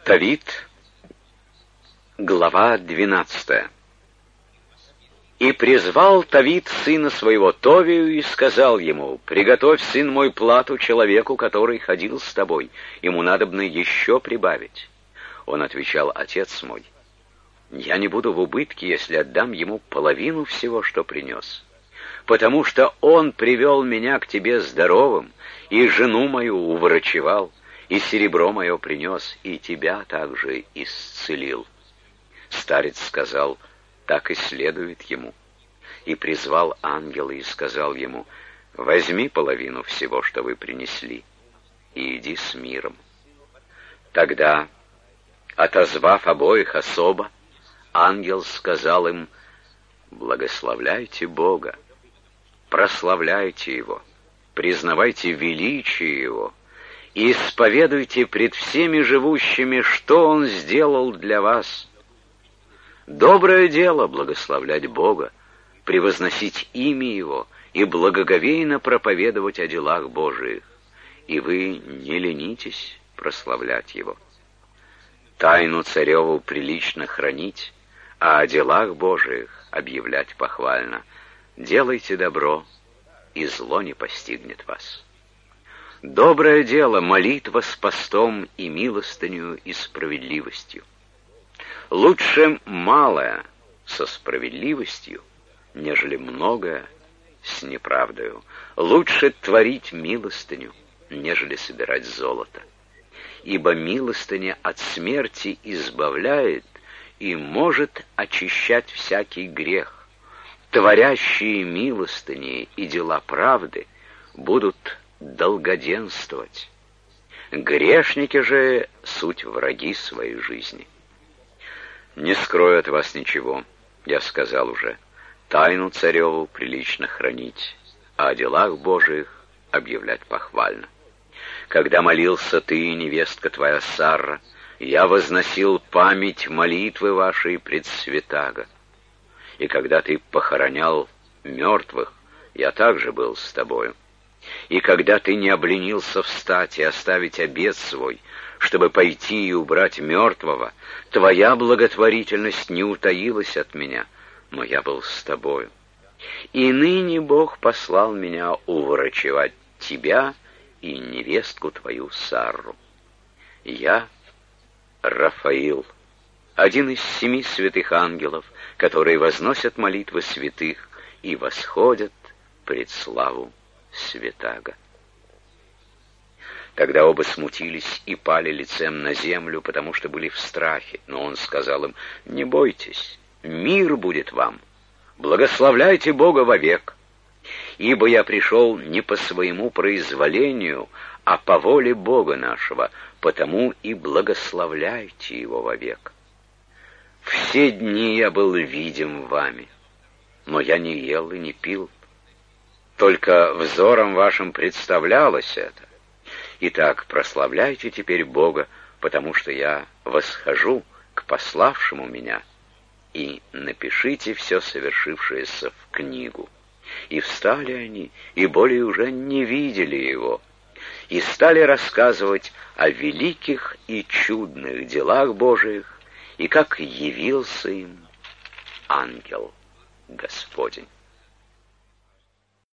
Тавит, глава 12. «И призвал Тавит сына своего Товию и сказал ему: приготовь, сын мой, плату человеку, который ходил с тобой, ему надобно еще прибавить. Он отвечал: отец мой, я не буду в убытке, если отдам ему половину всего, что принес, потому что он привел меня к тебе здоровым, и жену мою уврачевал, и серебро мое принес, и тебя также исцелил». Старец сказал: так и следует ему. И призвал ангела и сказал ему: возьми половину всего, что вы принесли, и иди с миром. Тогда, отозвав обоих особо, ангел сказал им: благословляйте Бога, прославляйте Его, признавайте величие Его, и исповедуйте пред всеми живущими, что Он сделал для вас. Доброе дело благословлять Бога, превозносить имя Его и благоговейно проповедовать о делах Божиих, и вы не ленитесь прославлять Его. Тайну цареву прилично хранить, а о делах Божиих объявлять похвально. Делайте добро, и зло не постигнет вас. Доброе дело — молитва с постом и милостынью и справедливостью. Лучше малое со справедливостью, нежели многое с неправдою. Лучше творить милостыню, нежели собирать золото. Ибо милостыня от смерти избавляет и может очищать всякий грех. Творящие милостыни и дела правды будут долгоденствовать. Грешники же суть враги своей жизни. Не скрою от вас ничего, я сказал уже. Тайну цареву прилично хранить, а о делах Божиих объявлять похвально. Когда молился ты, невестка твоя Сарра, я возносил память молитвы вашей пред святаго. И когда ты похоронял мертвых, я также был с тобою. И когда ты не обленился встать и оставить обет свой, чтобы пойти и убрать мертвого, твоя благотворительность не утаилась от меня, но я был с тобою. И ныне Бог послал меня уврачевать тебя и невестку твою Сарру. Я Рафаил, один из 7 святых ангелов, которые возносят молитвы святых и восходят пред славу святаго. Тогда оба смутились и пали лицем на землю, потому что были в страхе. Но он сказал им: не бойтесь, мир будет вам, благословляйте Бога вовек. Ибо я пришел не по своему произволению, а по воле Бога нашего, потому и благословляйте Его вовек. Все дни я был видим вами, но я не ел и не пил, только взором вашим представлялось это. Итак, прославляйте теперь Бога, потому что я восхожу к пославшему меня, и напишите все совершившееся в книгу. И встали они, и более уже не видели его, и стали рассказывать о великих и чудных делах Божиих, и как явился им ангел Господень.